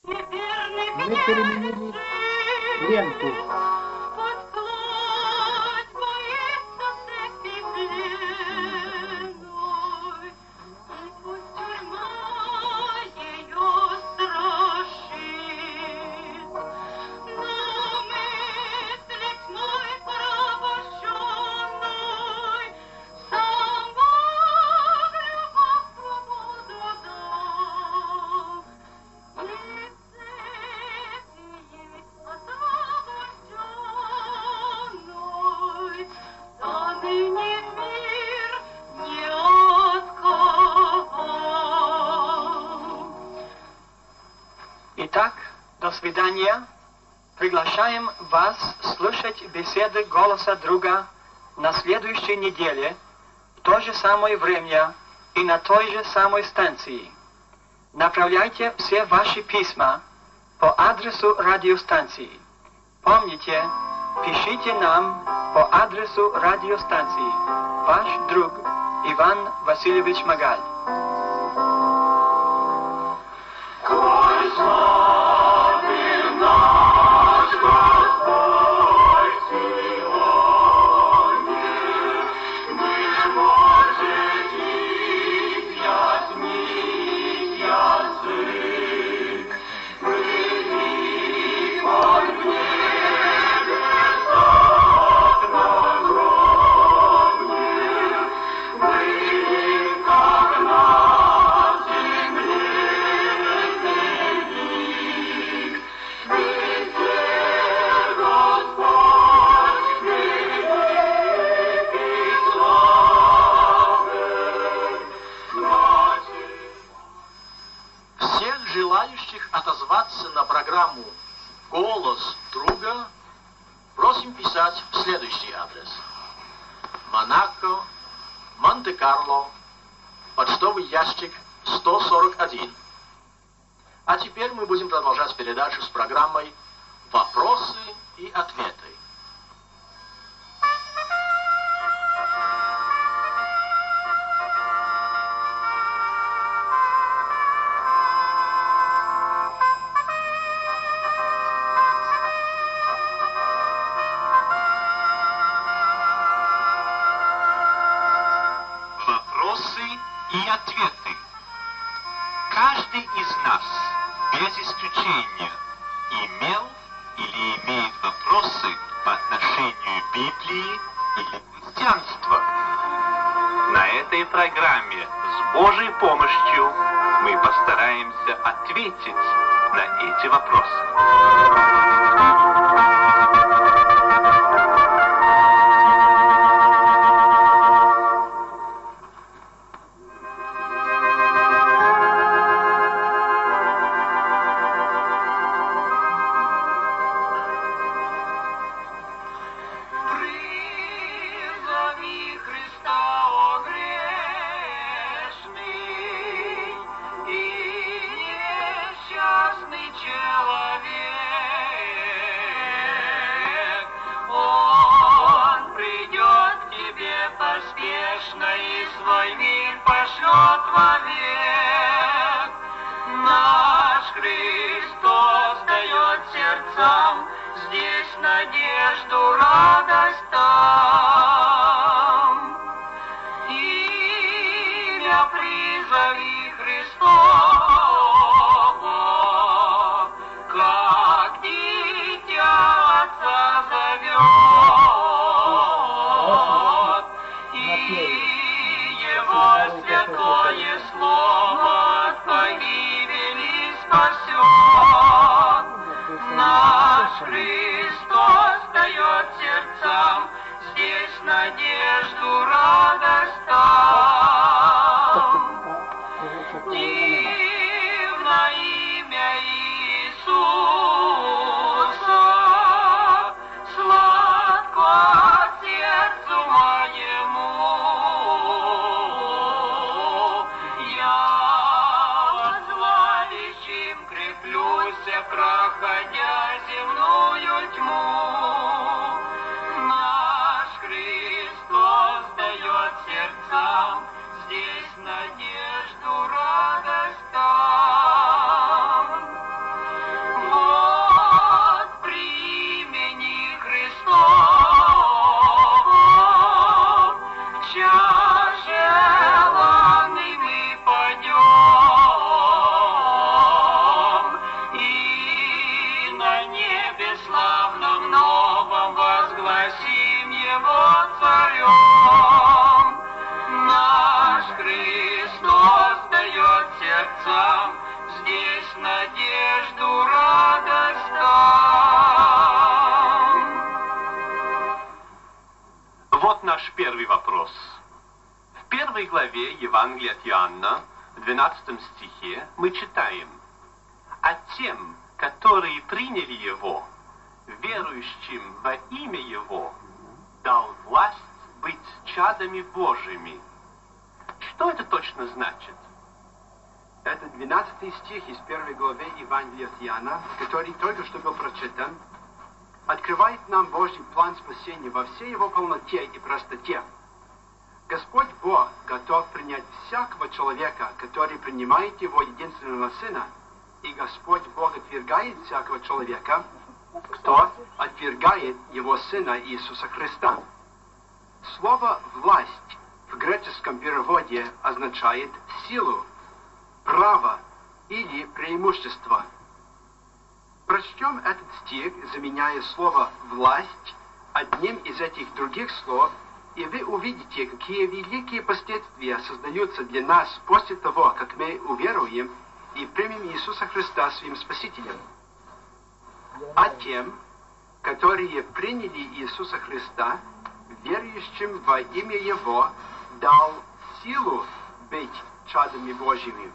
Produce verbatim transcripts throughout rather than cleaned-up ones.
Мы переменили ленту. Итак, до свидания. Приглашаем вас слушать беседы «Голоса друга» на следующей неделе, в то же самое время и на той же самой станции. Направляйте все ваши письма по адресу радиостанции. Помните, пишите нам по адресу радиостанции. Ваш друг Иван Васильевич Магаль. Отозваться на программу «Голос друга» просим писать в следующий адрес. Монако, Монте-Карло, почтовый ящик сто сорок один. А теперь мы будем продолжать передачу с программой «Вопросы и ответы». И ответы. Каждый из нас, без исключения, имел или имеет вопросы по отношению Библии или христианства. На этой программе с Божьей помощью мы постараемся ответить на эти вопросы. Надежду, радость там. надежду, радость дал. Вот наш первый вопрос. В первой главе Евангелия от Иоанна, в двенадцатом стихе, мы читаем: «А тем, которые приняли Его, верующим во имя Его, дал власть быть чадами Божьими». Что это точно значит? Это двенадцатый стих из первой главы Евангелия от Иоанна, который только что был прочитан, открывает нам Божий план спасения во всей его полноте и простоте. Господь Бог готов принять всякого человека, который принимает Его единственного Сына, и Господь Бог отвергает всякого человека, кто отвергает Его Сына Иисуса Христа. Слово «власть» в греческом переводе означает силу, право или преимущество. Прочтем этот стих, заменяя слово «власть» одним из этих других слов, и вы увидите, какие великие последствия создаются для нас после того, как мы уверуем и примем Иисуса Христа своим Спасителем. А тем, которые приняли Иисуса Христа, верующим во имя Его, дал силу быть чадами Божьими.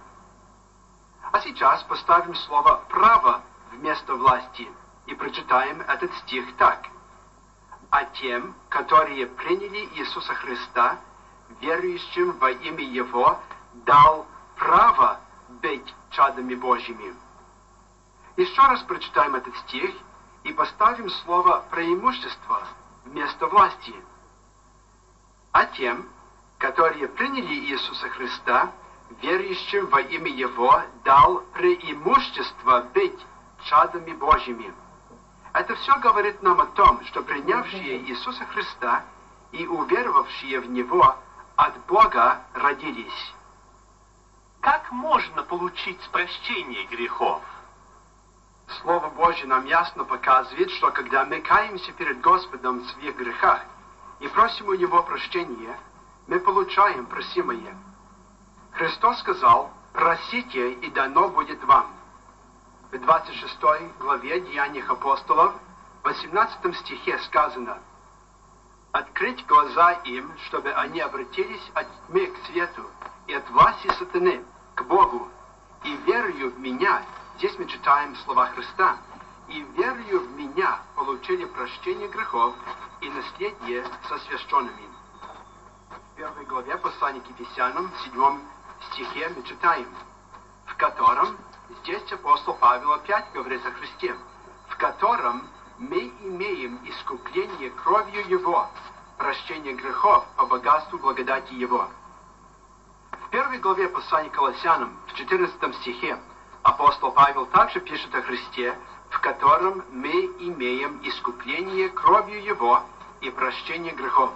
А сейчас поставим слово «право» вместо власти и прочитаем этот стих так. «А тем, которые приняли Иисуса Христа, верующим во имя Его, дал право быть чадами Божьими». Еще раз прочитаем этот стих и поставим слово «преимущество» вместо власти. «А тем, которые приняли Иисуса Христа, верующим во имя Его, дал преимущество быть чадами Божьими». Это все говорит нам о том, что принявшие Иисуса Христа и уверовавшие в Него от Бога родились. Как можно получить прощение грехов? Слово Божье нам ясно показывает, что когда мы каемся перед Господом в своих грехах и просим у Него прощения, мы получаем просимое. Христос сказал: «Просите, и дано будет вам». В двадцать шестой главе Деяний апостолов, в восемнадцатом стихе сказано: «Открыть глаза им, чтобы они обратились от тьмы к свету и от власти сатаны к Богу, и верою в Меня». Здесь мы читаем слова Христа. «И верою в Меня получили прощение грехов и наследие со священными». В первой главе послания к Ефесянам, в седьмом стихе мы читаем, в котором, здесь апостол Павел опять говорит о Христе, в котором мы имеем искупление кровью Его, прощение грехов по богатству благодати Его. В первой главе послания к Колоссянам, в четырнадцатом стихе, апостол Павел также пишет о Христе, в котором мы имеем искупление кровью Его и прощение грехов.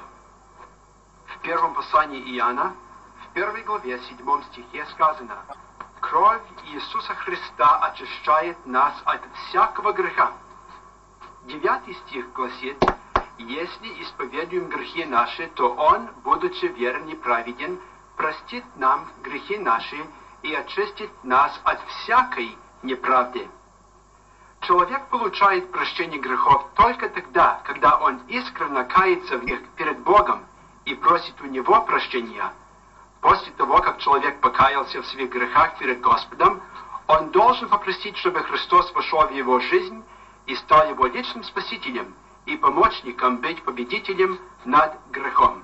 В первом послании Иоанна, в первой главе, седьмом стихе сказано: «Кровь Иисуса Христа очищает нас от всякого греха». Девятый стих гласит: «Если исповедуем грехи наши, то Он, будучи верен и праведен, простит нам грехи наши и очистит нас от всякой неправды». Человек получает прощение грехов только тогда, когда он искренне кается в них перед Богом и просит у Него прощения. После того, как человек покаялся в своих грехах перед Господом, он должен попросить, чтобы Христос вошел в его жизнь и стал его личным спасителем и помощником быть победителем над грехом.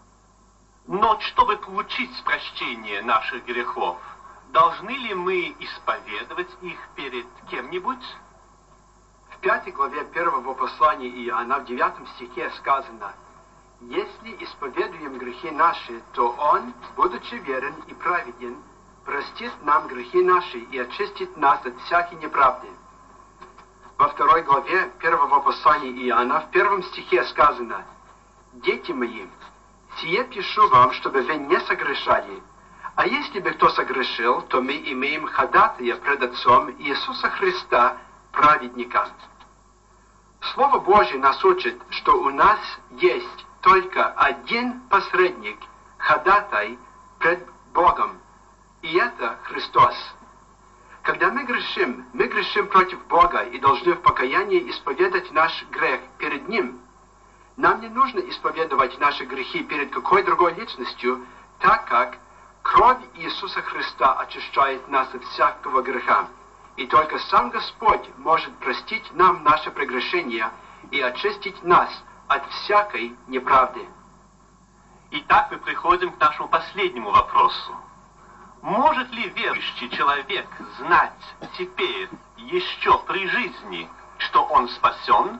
Но чтобы получить прощение наших грехов, должны ли мы исповедовать их перед кем-нибудь? В пятой главе первого послания Иоанна, в девятом стихе сказано: «Если исповедуем грехи наши, то Он, будучи верен и праведен, простит нам грехи наши и очистит нас от всякой неправды». Во второй главе первого послания Иоанна, в первом стихе сказано: «Дети мои, сие пишу вам, чтобы вы не согрешали. А если бы кто согрешил, то мы имеем ходатая пред Отцом Иисуса Христа, праведника». Слово Божье нас учит, что у нас есть только один посредник, ходатай пред Богом, и это Христос. Когда мы грешим, мы грешим против Бога и должны в покаянии исповедать наш грех перед Ним. Нам не нужно исповедовать наши грехи перед какой другой личностью, так как кровь Иисуса Христа очищает нас от всякого греха. И только сам Господь может простить нам наши прегрешения и очистить нас от всякой неправды. Итак, мы приходим к нашему последнему вопросу. Может ли верующий человек знать теперь, еще при жизни, что он спасен?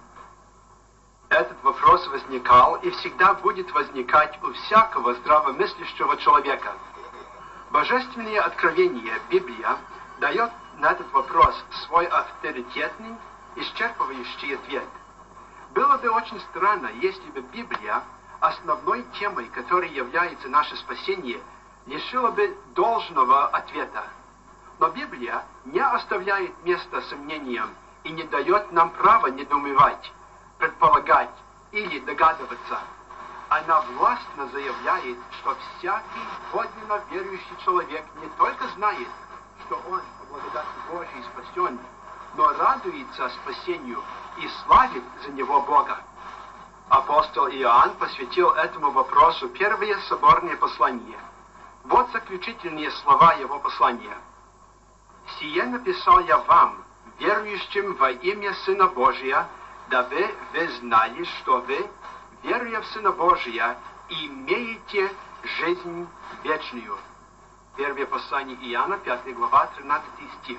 Этот вопрос возникал и всегда будет возникать у всякого здравомыслящего человека. Божественное откровение, Библия, дает на этот вопрос свой авторитетный, исчерпывающий ответ. Было бы очень странно, если бы Библия, основной темой, которой является наше спасение, лишила бы должного ответа. Но Библия не оставляет места сомнениям и не дает нам права недоумевать, предполагать или догадываться. Она властно заявляет, что всякий подлинно верующий человек не только знает, что он по благодати Божией спасен, но радуется спасению и славит за него Бога. Апостол Иоанн посвятил этому вопросу первое соборное послание. Вот заключительные слова его послания. «Сие написал я вам, верующим во имя Сына Божия, дабы вы знали, что вы, веруя в Сына Божия, имеете жизнь вечную». Первое послание Иоанна, пятая глава, тринадцатый стих.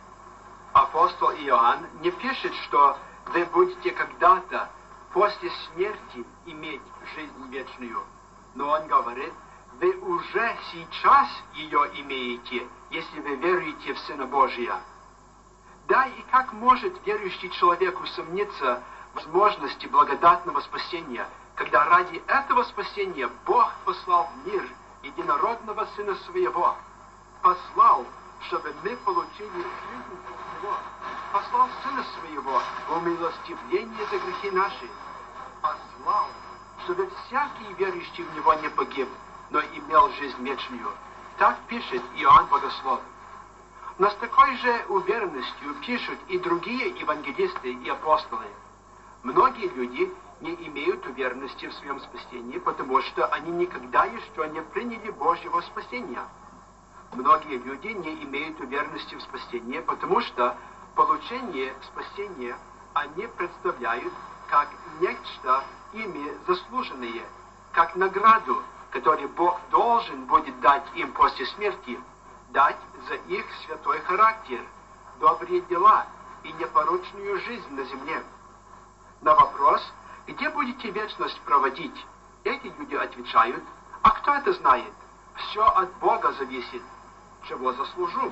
Апостол Иоанн не пишет, что вы будете когда-то после смерти иметь жизнь вечную, но он говорит, вы уже сейчас ее имеете, если вы веруете в Сына Божия. Да, и как может верующий человек усомниться в возможности благодатного спасения, когда ради этого спасения Бог послал в мир единородного Сына Своего, послал, чтобы мы получили жизнь от Него, послал Сына Своего в умилостивление за грехи наши, послал, чтобы всякий верующий в Него не погиб, но имел жизнь вечную. Так пишет Иоанн Богослов. Но с такой же уверенностью пишут и другие евангелисты и апостолы. Многие люди не имеют уверенности в своем спасении, потому что они никогда еще не приняли Божьего спасения. Многие люди не имеют уверенности в спасении, потому что получение спасения они представляют как нечто ими заслуженное, как награду, который Бог должен будет дать им после смерти, дать за их святой характер, добрые дела и непорочную жизнь на земле. На вопрос, где будете вечность проводить, эти люди отвечают, а кто это знает? Все от Бога зависит. Чего заслужу?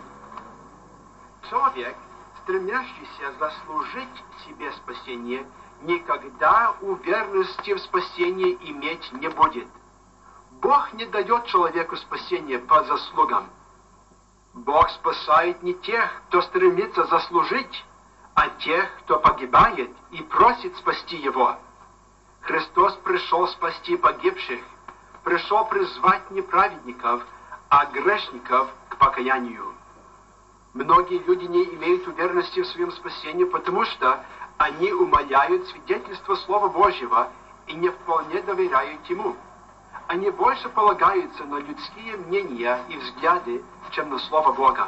Человек, стремящийся заслужить себе спасение, никогда уверенности в спасении иметь не будет. Бог не дает человеку спасения по заслугам. Бог спасает не тех, кто стремится заслужить, а тех, кто погибает и просит спасти его. Христос пришел спасти погибших, пришел призвать не праведников, а грешников к покаянию. Многие люди не имеют уверенности в своем спасении, потому что они умаляют свидетельство Слова Божьего и не вполне доверяют Ему. Они больше полагаются на людские мнения и взгляды, чем на Слово Бога.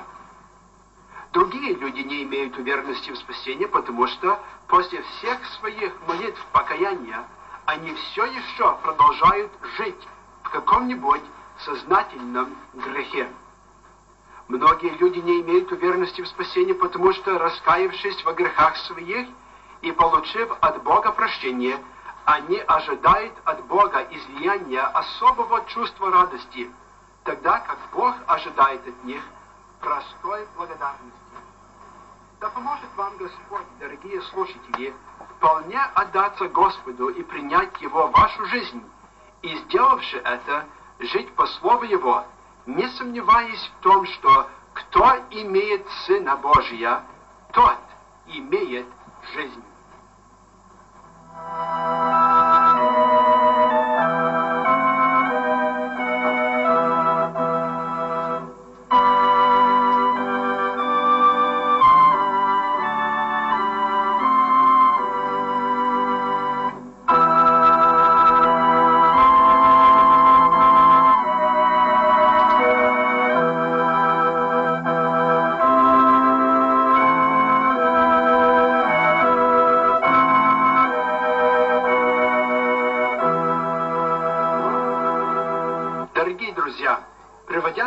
Другие люди не имеют уверенности в спасении, потому что после всех своих молитв покаяния они все еще продолжают жить в каком-нибудь сознательном грехе. Многие люди не имеют уверенности в спасении, потому что, раскаявшись во грехах своих и получив от Бога прощение, они ожидают от Бога излияния особого чувства радости, тогда как Бог ожидает от них простой благодарности. Да поможет вам Господь, дорогие слушатели, вполне отдаться Господу и принять Его в вашу жизнь, и, сделавши это, жить по Слову Его, не сомневаясь в том, что кто имеет Сына Божия, тот имеет жизнь.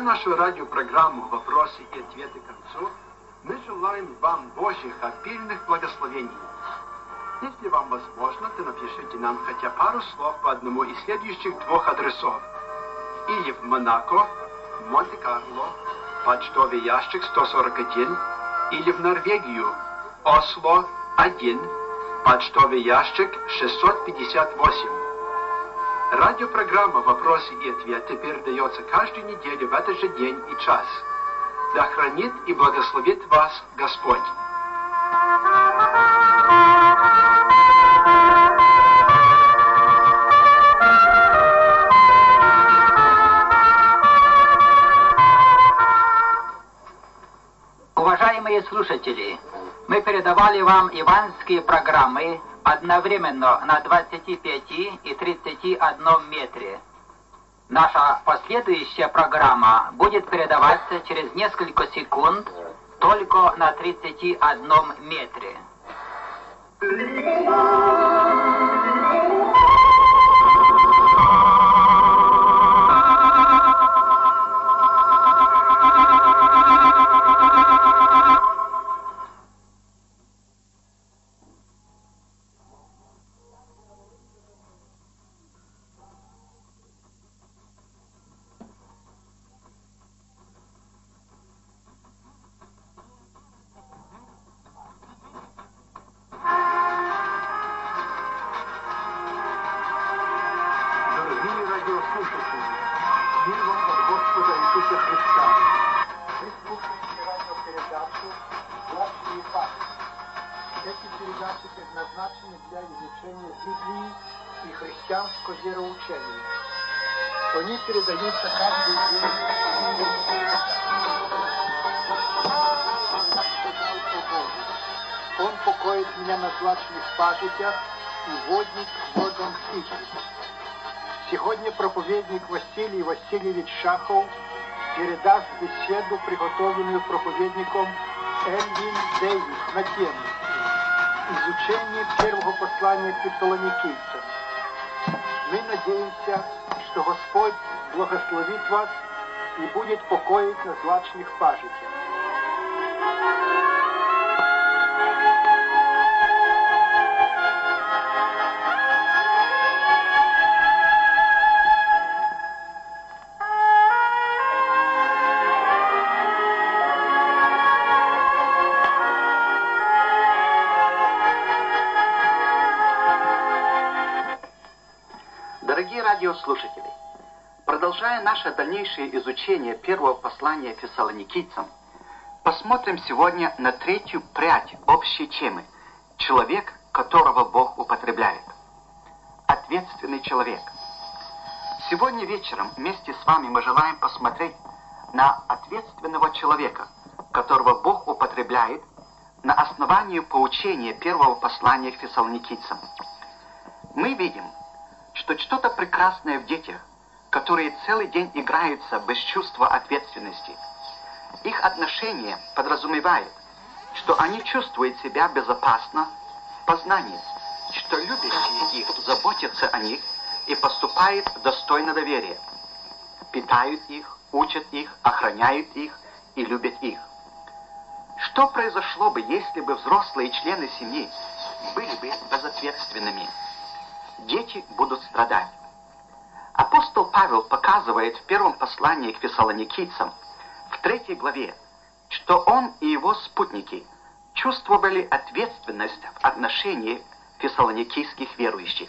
нашу радиопрограмму «Вопросы и ответы» к концу, мы желаем вам Божьих обильных благословений. Если вам возможно, то напишите нам хотя пару слов по одному из следующих двух адресов. Или в Монако, Монте-Карло, почтовый ящик сто сорок один, или в Норвегию, Осло, один, почтовый ящик шестьсот пятьдесят восемь. Радиопрограмма «Вопросы и ответы» передается каждую неделю в этот же день и час. Да хранит и благословит вас Господь. Уважаемые слушатели, мы передавали вам иванские программы одновременно на двадцати пяти и тридцати одном метре. Наша последующая программа будет передаваться через несколько секунд только на тридцати одном метре. предназначены для изучения Библии и христианского вероучения. Они передаются каждый день. Он покоит меня на злачных пажитях и водит к водам тихих. Сегодня проповедник Василий Васильевич Шахов передаст беседу, приготовленную проповедником Элвин Дэвис на тему «Изучение первого послания к Фессалоникийцам». Мы надеемся, что Господь благословит вас и будет покоить на злачных пажитях. Дорогие радиослушатели, продолжая наше дальнейшее изучение первого послания Фессалоникийцам, посмотрим сегодня на третью прядь общей темы – человек, которого Бог употребляет. Ответственный человек. Сегодня вечером вместе с вами мы желаем посмотреть на ответственного человека, которого Бог употребляет на основании поучения первого послания к Фессалоникийцам. Мы видим, что что-то прекрасное в детях, которые целый день играются без чувства ответственности. Их отношение подразумевает, что они чувствуют себя безопасно в познании, что любящие их заботятся о них и поступают достойно доверия, питают их, учат их, охраняют их и любят их. Что произошло бы, если бы взрослые члены семьи были бы безответственными? Дети будут страдать. Апостол Павел показывает в первом послании к Фессалоникийцам, в третьей главе, что он и его спутники чувствовали ответственность в отношении фессалоникийских верующих.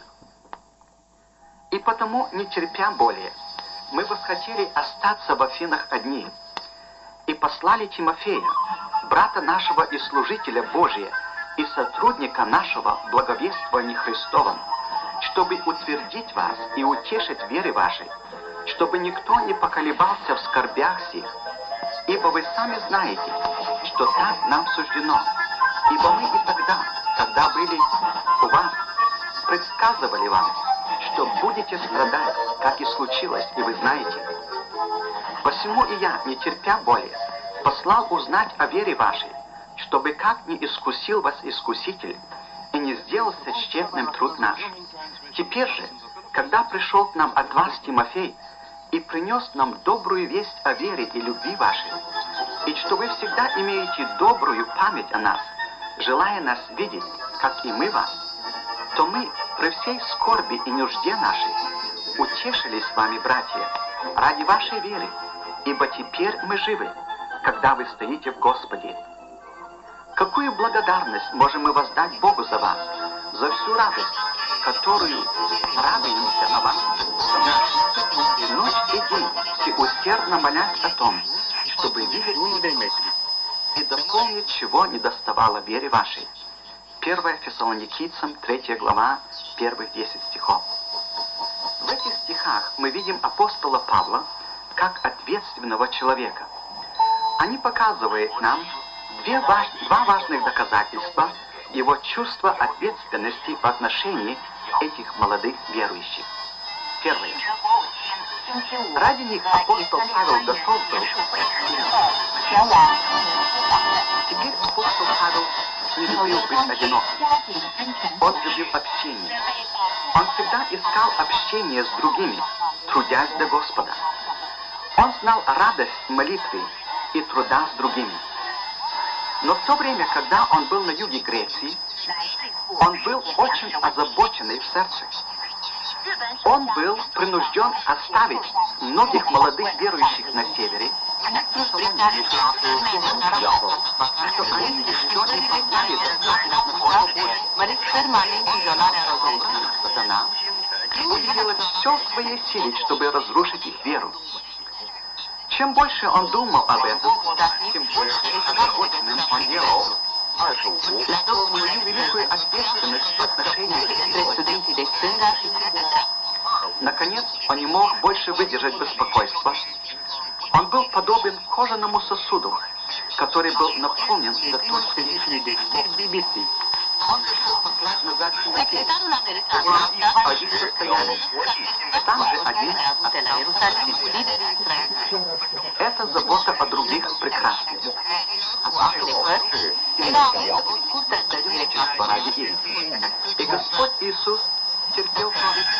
И потому, не терпя более, мы восхотели остаться в Афинах одни и послали Тимофея, брата нашего и служителя Божия, и сотрудника нашего благовествования Христовым, чтобы утвердить вас и утешить в вере вашей, чтобы никто не поколебался в скорбях сих, ибо вы сами знаете, что так нам суждено, ибо мы и тогда, когда были у вас, предсказывали вам, что будете страдать, как и случилось, и вы знаете. Посему и я, не терпя более, послал узнать о вере вашей, чтобы как не искусил вас искуситель, и не сделался тщетным труд наш. Теперь же, когда пришел к нам от вас Тимофей, и принес нам добрую весть о вере и любви вашей, и что вы всегда имеете добрую память о нас, желая нас видеть, как и мы вас, то мы при всей скорби и нужде нашей утешились с вами, братья, ради вашей веры, ибо теперь мы живы, когда вы стоите в Господе. Какую благодарность можем мы воздать Богу за вас, за всю радость, которую радуемся о вас, ночь и день, всеусердно молясь о том, чтобы видеть и дополнить, чего не доставало вере вашей. первое Фессалоникийцам, третья глава, первых десять стихов. В этих стихах мы видим апостола Павла как ответственного человека. Они показывают нам две важ... два важных доказательства его чувства ответственности в отношении этих молодых верующих. Первое. Ради них апостол Павел готов был. Теперь апостол Павел не любил быть одиноким. Он любил общение. Он всегда искал общение с другими, трудясь для Господа. Он знал радость молитвы и труда с другими. Но в то время, когда он был на юге Греции, он был очень озабоченный в сердце. Он был принужден оставить многих молодых верующих на севере, что они еще не поставили сатана будет делать все в своей силе, чтобы разрушить их веру. Чем больше он думал об этом, тем больше озабоченным он делал свою великую ответственность в отношении Христа. Наконец, он не мог больше выдержать беспокойства. Он был подобен кожаному сосуду, который был наполнен до точки. Он решил послать назад один состояние. Там же один остался. Это забота о других прекрасна. И Господь Иисус терпел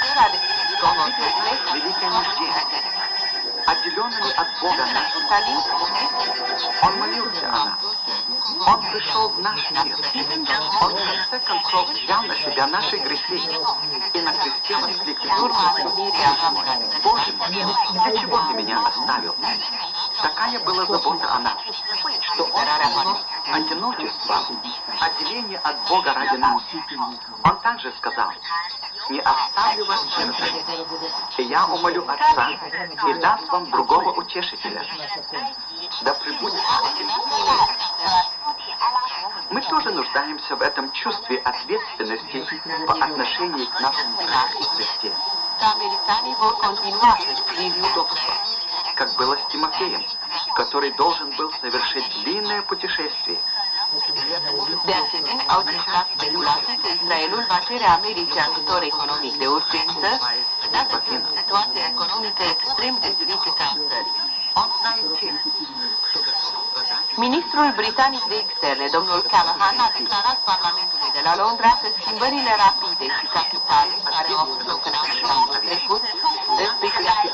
великое нужде. Отделенными от Бога нас. Он молился о нас. Он пришел в наш мир. Он в конце концов взял на себя наши грехи и на кресте воскликнул: Боже мой, для чего ты меня оставил? Такая была забота о нас, что он одиночество, отделение от Бога ради нас. Он также сказал: не оставлю вас чертами, и я умолю Отца и даст вам другого утешителя. Да пребудет. Мы тоже нуждаемся в этом чувстве ответственности по отношению к нашему Христе. Как было с Тимофеем, который должен был совершить длинное путешествие. De asemenea, au discutat speculații că Israelul va cere Americii ajutor economic de urgență, dată fiind situația economică extrem de critică a țării. Ministrul britanic de externe, domnul Callaghan, a declarat Parlamentului de la Londra că schimbările rapide și capitale care au avut loc în Africa anul trecut, respectiv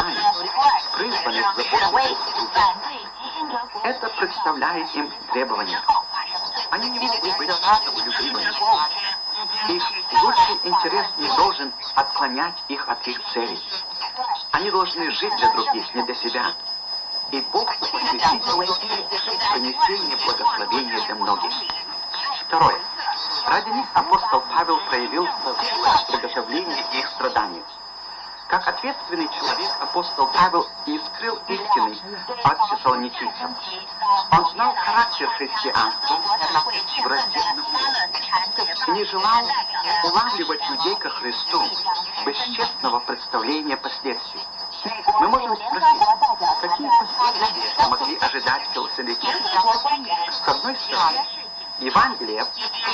это представляет им требования. Они не могут быть любимыми. Их лучший интерес не должен отклонять их от их целей. Они должны жить для других, не для себя. И Бог посвятит принесение благословения для многих. Второе. Ради них апостол Павел проявил приготовление их страданий. Как ответственный человек, апостол Павел не скрыл истины от фессалоникийцев. Он знал характер христианства в раздельном и не желал улавливать людей ко Христу без честного представления последствий. Мы можем спросить, какие последствия могли ожидать фессалоникийцев? С одной стороны, Евангелие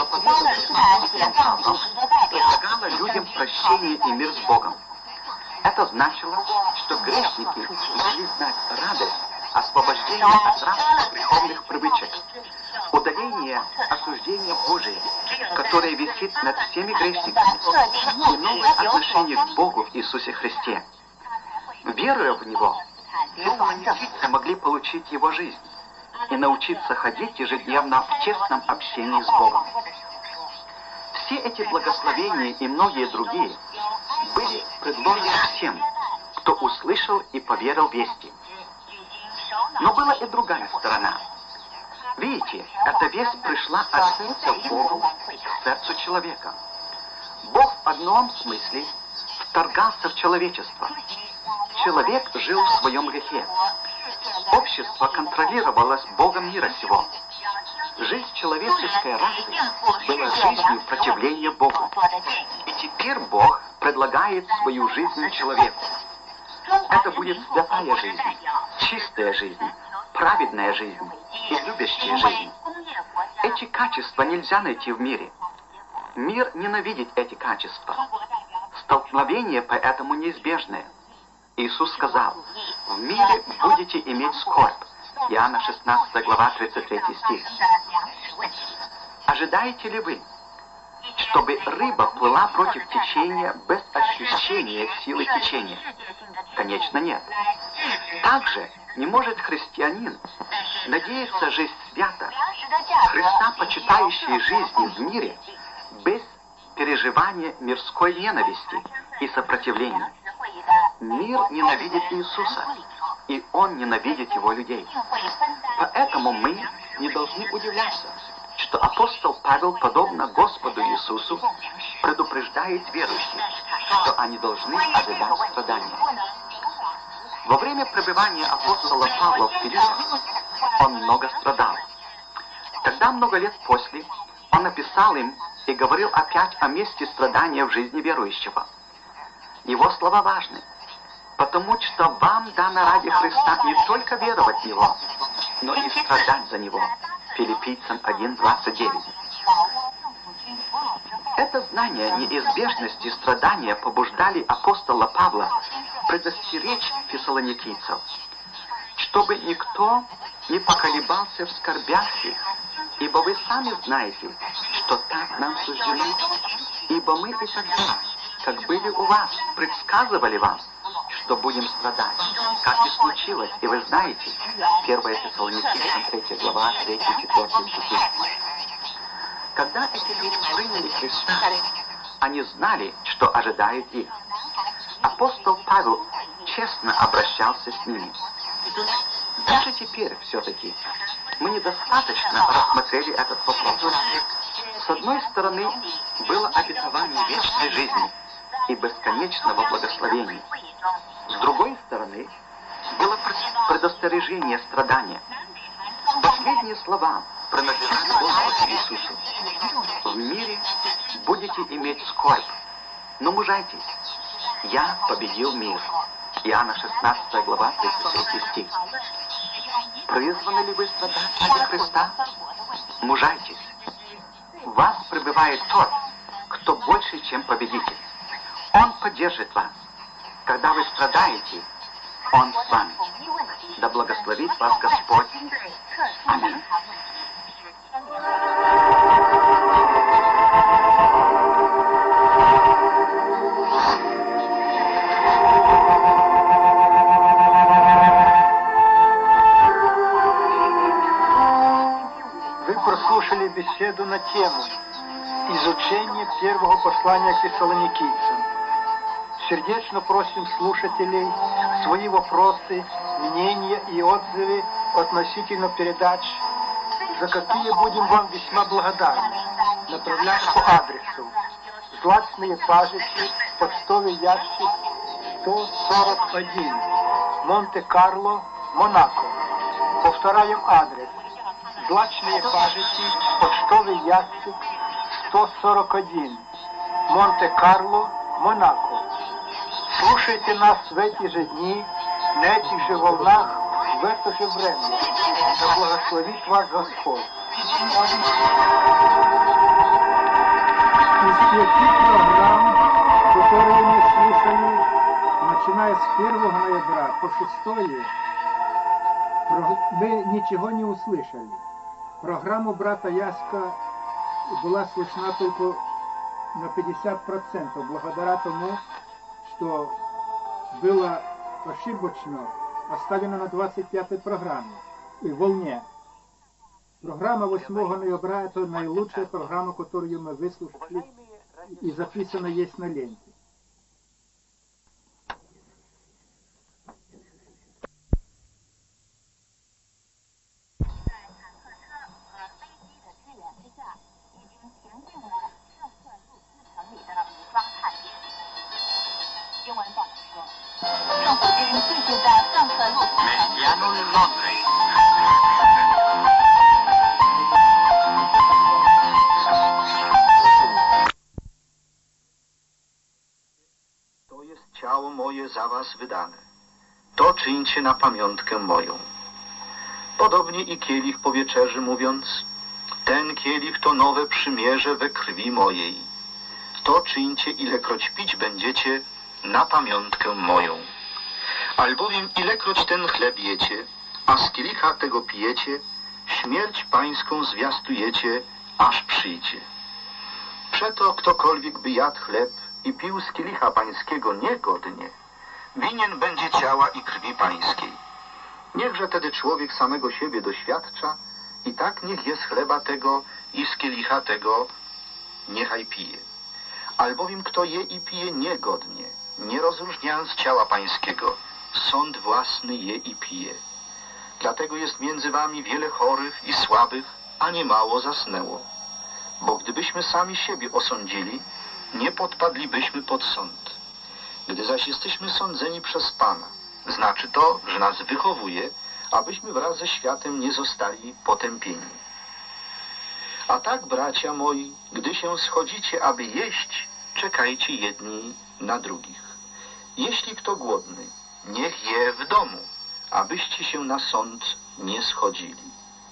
предлагало людям прощение и мир с Богом. Это значило, что грешники могли знать радость освобождения от рабских греховных привычек, удаление осуждения Божия, которое висит над всеми грешниками, и новое отношение к Богу в Иисусе Христе. В Веруя в Него, фессалоникийцы могли получить Его жизнь и научиться ходить ежедневно в тесном общении с Богом. Все эти благословения и многие другие были предложены всем, кто услышал и поверил вести. Но была и другая сторона. Видите, эта весть пришла от сердца Богу к сердцу человека. Бог в одном смысле вторгался в человечество. Человек жил в своем грехе. Общество контролировалось Богом мира сего. Жизнь человеческой расы была жизнью противления Богу. И теперь Бог предлагает свою жизнь человеку. Это будет святая жизнь, чистая жизнь, праведная жизнь и любящая жизнь. Эти качества нельзя найти в мире. Мир ненавидит эти качества. Столкновение поэтому неизбежное. Иисус сказал: «В мире будете иметь скорбь». Иоанна шестнадцатая глава, тридцать третий стих. Ожидаете ли вы, чтобы рыба плыла против течения без ощущения силы течения? Конечно, нет. Также не может христианин надеяться жить свято, Христа почитающий жизни в мире, без переживания мирской ненависти и сопротивления. Мир ненавидит Иисуса, и Он ненавидит Его людей. Поэтому мы не должны удивляться, что апостол Павел, подобно Господу Иисусу, предупреждает верующих, что они должны ожидать страдания. Во время пребывания апостола Павла в Филиппах он много страдал. Тогда, много лет после, он написал им и говорил опять о месте страдания в жизни верующего. Его слова важны, потому что вам дано ради Христа не только веровать в Него, но и страдать за Него. Филиппийцам один, двадцать девять. Это знание неизбежности страдания побуждали апостола Павла предостеречь фессалоникийцев, чтобы никто не поколебался в скорбях их, ибо вы сами знаете, что так нам суждено, ибо мы и тогда, как были у вас, предсказывали вам, что будем страдать, как и случилось, и вы знаете, первое Фессалоникийцам третья глава, третий, четвёртый стихи. Когда эти люди приняли Христа, они знали, что ожидает их. Апостол Павел честно обращался с ними. Даже теперь, все-таки, мы недостаточно рассмотрели этот вопрос. С одной стороны, было обетование вечной жизни и бесконечного благословения. С другой стороны, было предостережение страдания. Последние слова принадлежат Господу Иисусу. В мире будете иметь скорбь, но мужайтесь. Я победил мир. Иоанна шестнадцатая глава, тридцать третий стих. Призваны ли вы страдать ради Христа? Мужайтесь. В вас пребывает тот, кто больше, чем победитель. Он поддержит вас. Когда вы страдаете, Он с вами. Да благословит вас Господь. Аминь. Вы прослушали беседу на тему «Изучение первого послания к фессалоникийцам». Сердечно просим слушателей свои вопросы, мнения и отзывы относительно передач, за какие будем вам весьма благодарны, направлять по адресу Злачные Пажичи, почтовый ящик сто сорок один, Монте-Карло, Монако. Повторяем адрес. Злачные Пажичи, почтовый ящик сто сорок один, Монте-Карло, Монако. Слушайте нас в эти же дни, на этих же волнах, в это же время. Да благословит вас Господь. Из пяти программ, которые мы слушали, начиная с первого ноября по шестое, мы ничего не услышали. Программа брата Яська была слышна только на пятьдесят процентов, благодаря тому, что было ошибочно оставлено на двадцать пятой программе и волне. Программа восьмого ноября — это наилучшая программа, которую мы выслушали и записана есть на ленте. To jest ciało moje za was wydane. To czyńcie na pamiątkę moją. Podobnie i kielich po wieczerzy mówiąc, ten kielich to nowe przymierze we krwi mojej. To czyńcie, ilekroć pić będziecie, na pamiątkę moją. Albowiem ilekroć ten chleb jecie, a z kielicha tego pijecie, śmierć pańską zwiastujecie, aż przyjdzie. Przeto ktokolwiek by jadł chleb i pił z kielicha pańskiego niegodnie, winien będzie ciała i krwi pańskiej. Niechże tedy człowiek samego siebie doświadcza, i tak niech je z chleba tego i z kielicha tego niechaj pije. Albowiem kto je i pije niegodnie, nie rozróżniając ciała pańskiego, sąd własny je i pije. Dlatego jest między wami wiele chorych i słabych, a nie mało zasnęło. Bo gdybyśmy sami siebie osądzili, nie podpadlibyśmy pod sąd. Gdy zaś jesteśmy sądzeni przez Pana, znaczy to, że nas wychowuje, abyśmy wraz ze światem nie zostali potępieni. A tak, bracia moi, gdy się schodzicie, aby jeść, czekajcie jedni na drugich. Jeśli kto głodny, niech je w domu, abyście się na sąd nie schodzili.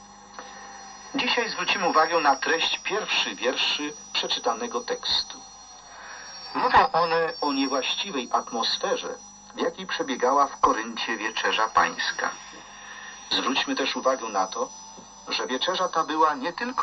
Dzisiaj zwrócimy uwagę na treść pierwszych wierszy przeczytanego tekstu. Mówią one o niewłaściwej atmosferze, w jakiej przebiegała w Koryncie wieczerza pańska. Zwróćmy też uwagę na to, że wieczerza ta była nie tylko...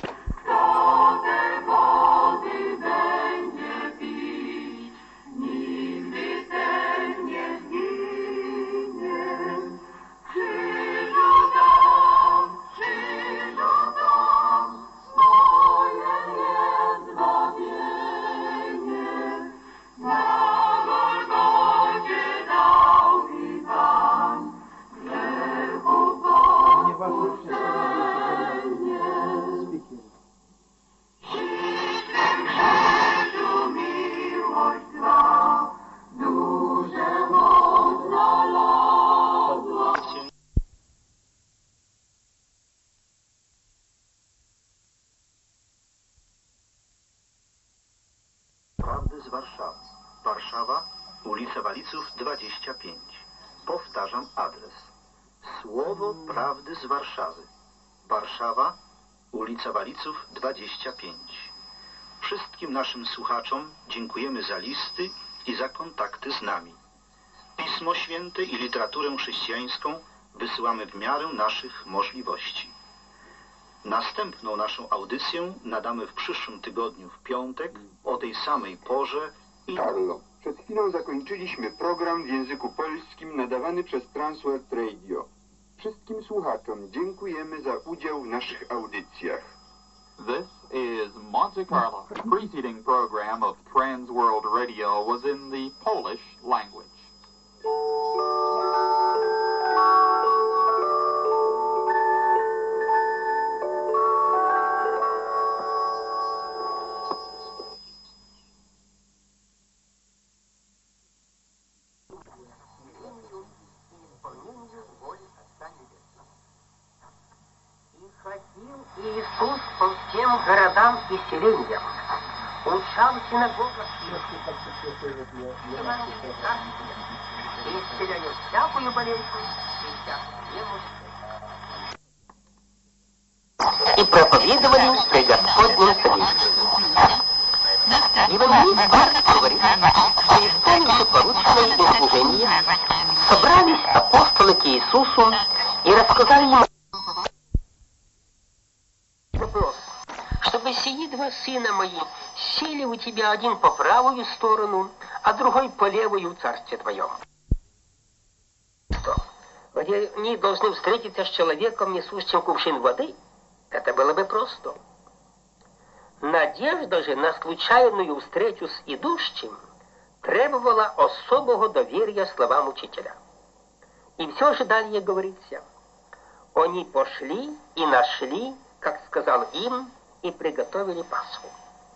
Z Warszawy. Warszawa, ulica Waliców dwadzieścia pięć. Powtarzam adres. Słowo Prawdy z Warszawy. Warszawa, ulica Waliców dwadzieścia pięć. Wszystkim naszym słuchaczom dziękujemy za listy i za kontakty z nami. Pismo Święte i literaturę chrześcijańską wysyłamy w miarę naszych możliwości. Następną naszą audycję nadamy w przyszłym tygodniu w piątek o tej samej porze i... Carlo, przed chwilą zakończyliśmy program w języku polskim nadawany przez Transworld Radio. Wszystkim słuchaczom dziękujemy za udział w naszych audycjach. This is Monte Carlo. The preceding program of Transworld Radio was in the Polish language. Иисус по всем городам и селениям учал в синагогах и исцелял всякую болезнь и всякую немощь. И проповедовали при Господнем Совете. Евангелист Марк говорит, что исполнивши порученное им служение, собрались апостолы к Иисусу и рассказали ему вопрос, чтобы сии два сына мои сели у тебя один по правую сторону, а другой по левую в царстве твоем. где они должны встретиться с человеком, несущим кувшин воды, это было бы просто. Надежда же на случайную встречу с идущим требовала особого доверия словам учителя. И все же далее говорится: они пошли и нашли, как сказал им, и приготовили Пасху.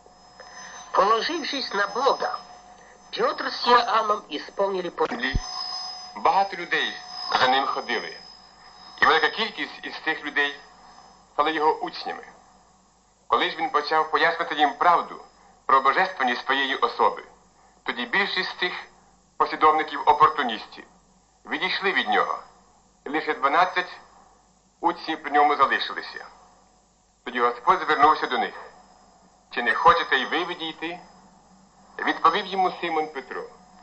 Положившись на Бога, Петр з Іоанном ісповнили землі. Багато людей за ним ходили. І велика кількість із цих людей стали його учнями. Коли ж він почав пояснити їм правду про божественність своєї особи, тоді більшість з цих послідовників-опортуністів відійшли від нього. І лише дванадцять учнів при ньому залишилися. Тоді Господь звернувся до них. Чи не хочете й ви відійти? Відповів йому Симон Петро.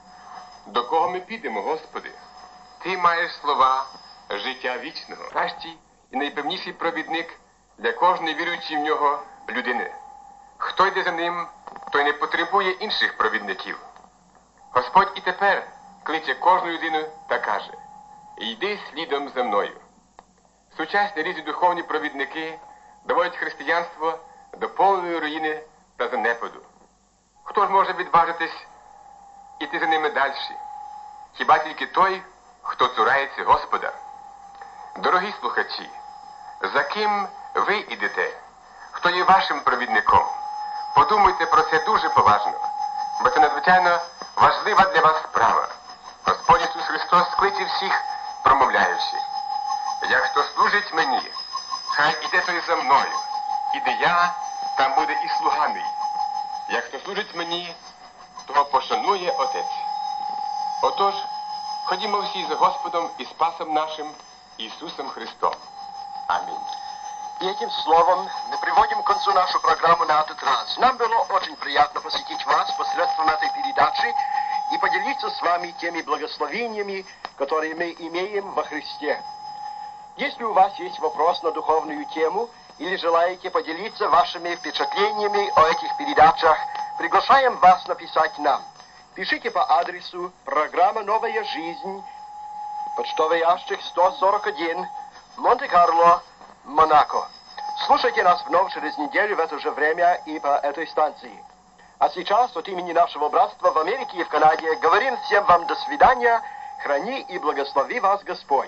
До кого ми підемо, Господи? Ти маєш слова життя вічного. Кращий і найпевніший провідник для кожної віруючої в нього людини. Хто йде за ним, той не потребує інших провідників. Господь і тепер кличе кожну людину та каже: «Йди слідом за мною». Сучасні різні духовні провідники доводять християнство до повної руїни та занепаду. Хто ж може відважитись іти за ними далі? Хіба тільки той, хто цурається Господа? Дорогі слухачі, за ким ви ідете? Хто є вашим провідником? Подумайте про це дуже поважно, бо це надзвичайно важлива для вас справа. Господь Ісус Христос кличе всіх, промовляючи: «Як хто служить мені, хай іде той за мною, і де я, там буде і слуга мій. Як хто служить мені, того пошанує Отець». Отож, ходімо всі за Господом і Спасом нашим Иисусом Христом. Аминь. И этим словом мы приводим к концу нашу программу на этот раз. Нам было очень приятно посетить вас посредством этой передачи и поделиться с вами теми благословениями, которые мы имеем во Христе. Если у вас есть вопрос на духовную тему или желаете поделиться вашими впечатлениями о этих передачах, приглашаем вас написать нам. Пишите по адресу программа «Новая жизнь», почтовый ящик сто сорок один, Монте-Карло, Монако. Слушайте нас вновь через неделю в это же время и по этой станции. А сейчас от имени нашего братства в Америке и в Канаде говорим всем вам до свидания. Храни и благослови вас Господь.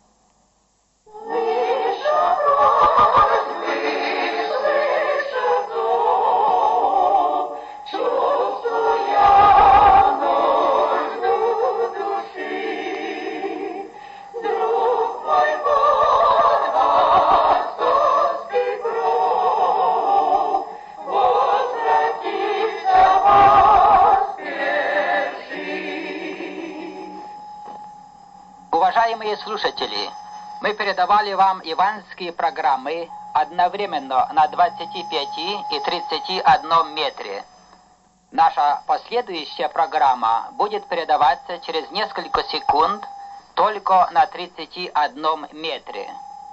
Уважаемые слушатели, мы передавали вам иванские программы одновременно на двадцати пяти и тридцати одном метре. Наша последующая программа будет передаваться через несколько секунд только на тридцати одном метре.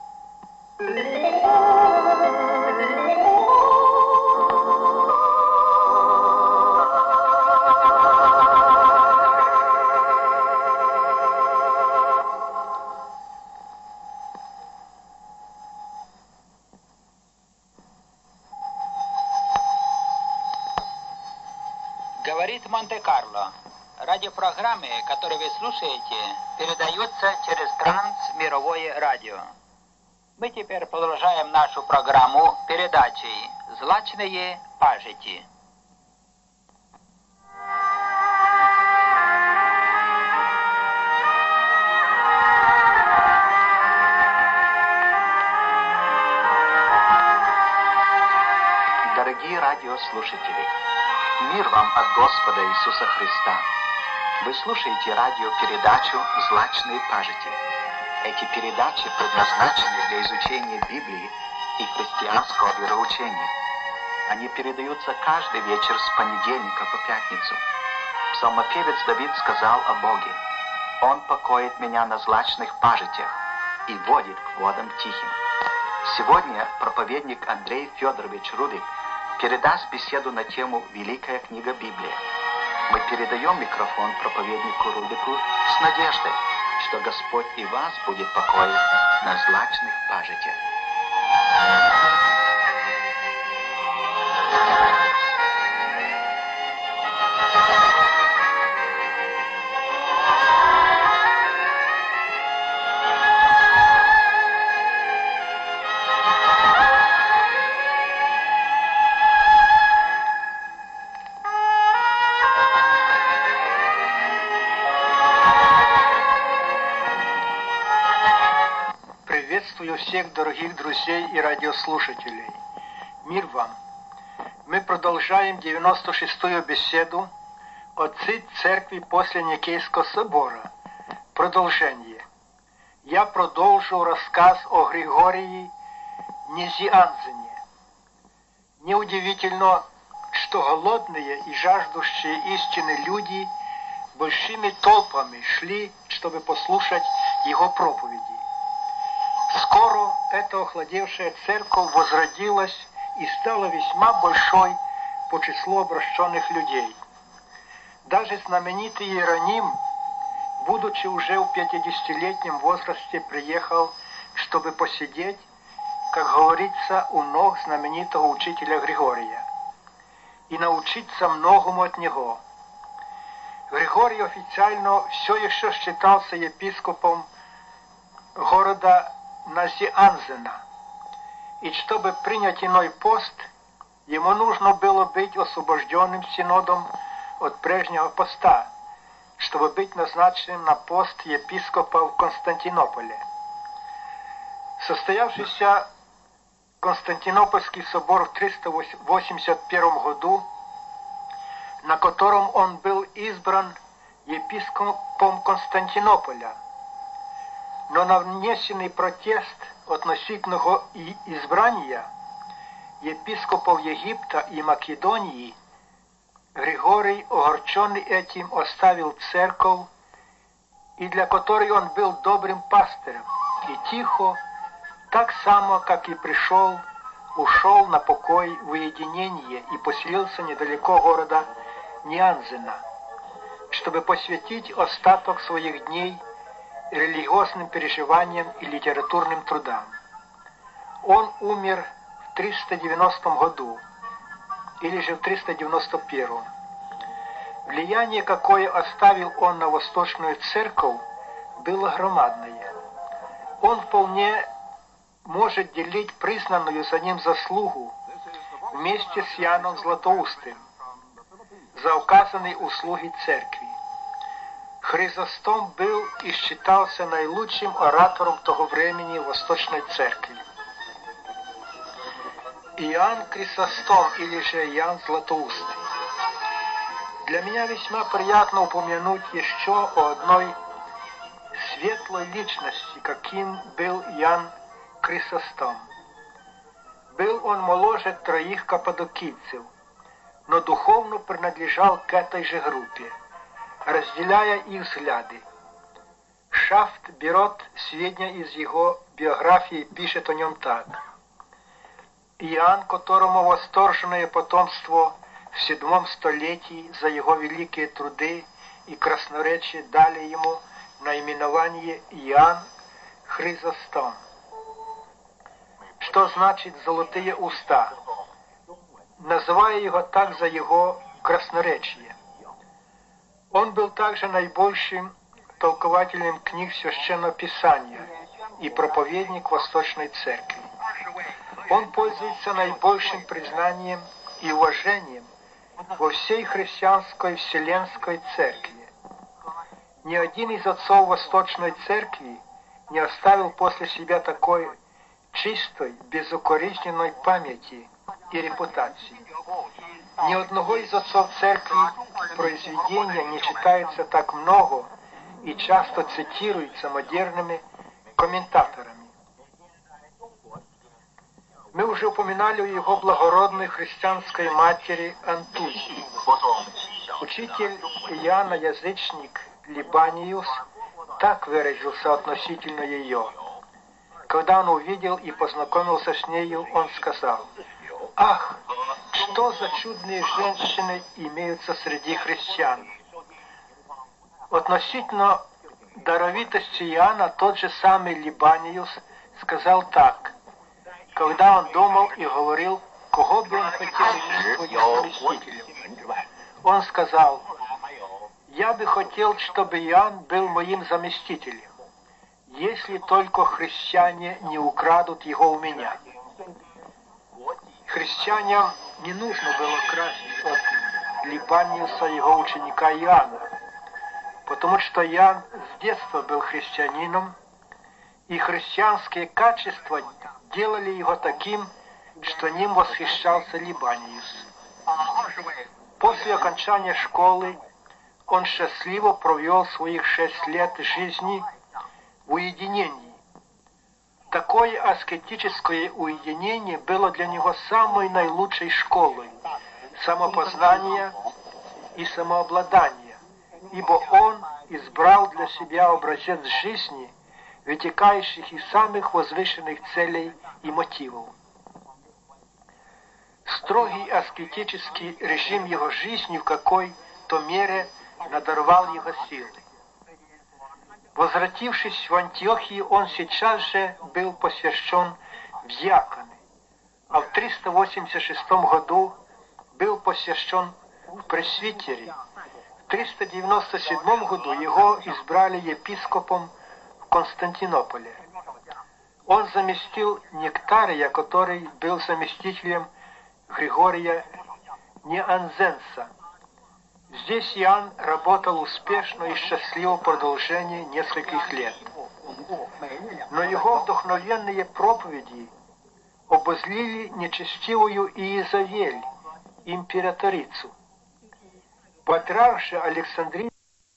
Говорит Монте-Карло. Радиопрограммы, которые вы слушаете, передаются через трансмировое радио. Мы теперь продолжаем нашу программу передачей «Злачные пажити». Дорогие радиослушатели, мир вам от Господа Иисуса Христа. Вы слушаете радиопередачу «Злачные пажити». Эти передачи предназначены для изучения Библии и христианского вероучения. Они передаются каждый вечер с понедельника по пятницу. Псалмопевец Давид сказал о Боге: «Он покоит меня на злачных пажитях и водит к водам тихим». Сегодня проповедник Андрей Федорович Рудик передаст беседу на тему «Великая книга Библия». Мы передаем микрофон проповеднику Рудику с надеждой, что что Господь и вас будет покоить на злачных пажитях. Приветствую всех дорогих друзей и радиослушателей. Мир вам! Мы продолжаем девяносто шестую беседу «Отцы Церкви после Никейского собора». Продолжение. Я продолжу рассказ о Григории Незианзене. Неудивительно, что голодные и жаждущие истины люди большими толпами шли, чтобы послушать его проповеди. Скоро эта охладевшая церковь возродилась и стала весьма большой по числу обращенных людей. Даже знаменитый Иероним, будучи уже в пятидесятилетнем возрасте, приехал, чтобы посидеть, как говорится, у ног знаменитого учителя Григория и научиться многому от него. Григорий официально все еще считался епископом города Назианзена, и чтобы принять иной пост, ему нужно было быть освобожденным синодом от прежнего поста, чтобы быть назначенным на пост епископа в Константинополе. Состоявшийся Константинопольский собор в триста восемьдесят первом году, на котором он был избран епископом Константинополя, но на внесенный протест относительно избрания епископов Египта и Македонии, Григорий, огорченный этим, оставил церковь, и для которой он был добрым пастырем, и тихо, так само, как и пришел, ушел на покой в уединение и поселился недалеко города Нианзена, чтобы посвятить остаток своих дней религиозным переживаниям и литературным трудам. Он умер в триста девяностом году, или же в триста девяносто первом. Влияние, какое оставил он на Восточную Церковь, было громадное. Он вполне может делить признанную за ним заслугу вместе с Яном Златоустым за указанные услуги Церкви. Хризостом был и считался наилучшим оратором того времени в Восточной Церкви. Иоанн Крисостом, или же Иоанн Златоустый. Для меня весьма приятно упомянуть еще о одной светлой личности, каким был Иоанн Крисостом. Был он моложе троих каппадокийцев, но духовно принадлежал к этой же группе, разделяя их взгляды. Шафт берет сведения из его биографии и пишет о нем так. Иоанн, которому восторженное потомство в седьмом столетии за его великие труды и красноречие дали ему наименование Иоанн Хризостом, что значит «золотые уста», называя его так за его красноречие. Он был также наибольшим толкователем книг Священного Писания и проповедник Восточной Церкви. Он пользуется наибольшим признанием и уважением во всей христианской Вселенской Церкви. Ни один из отцов Восточной Церкви не оставил после себя такой чистой, безукоризненной памяти и репутации. Ни одного из отцов Церкви произведения не читается так много и часто цитируется модерными комментаторами. Мы уже упоминали о его благородной христианской матери Антусии. Учитель Иоанна, язычник Либаниус, так выразился относительно ее. Когда он увидел и познакомился с нею, он сказал: «Ах, что за чудные женщины имеются среди христиан!» Относительно даровитости Иоанна тот же самый Либаниус сказал так, когда он думал и говорил, кого бы он хотел иметь своим заместителем. Он сказал: «Я бы хотел, чтобы Иоанн был моим заместителем, если только христиане не украдут его у меня». Христианам не нужно было красть от Либаниуса его ученика Иоанна, потому что Иоанн с детства был христианином, и христианские качества делали его таким, что ним восхищался Либаниус. После окончания школы он счастливо провел своих шесть лет жизни в уединении. Такое аскетическое уединение было для него самой наилучшей школой самопознания и самообладания, ибо он избрал для себя образец жизни, вытекающих из самых возвышенных целей и мотивов. Строгий аскетический режим его жизни в какой-то мере надорвал его силы. Возвратившись в Антиохию, он сейчас же был посвящен в диаконы, а в триста восемьдесят шестом году был посвящен в пресвитеры. В триста девяносто седьмом году его избрали епископом в Константинополе. Он заместил Нектария, который был заместителем Григория Неанзенса. Здесь Иоанн работал успешно и счастливо в продолжении нескольких лет. Но его вдохновенные проповеди обозлили нечестивую Иезавель, императрицу. Патриарх же Александрийский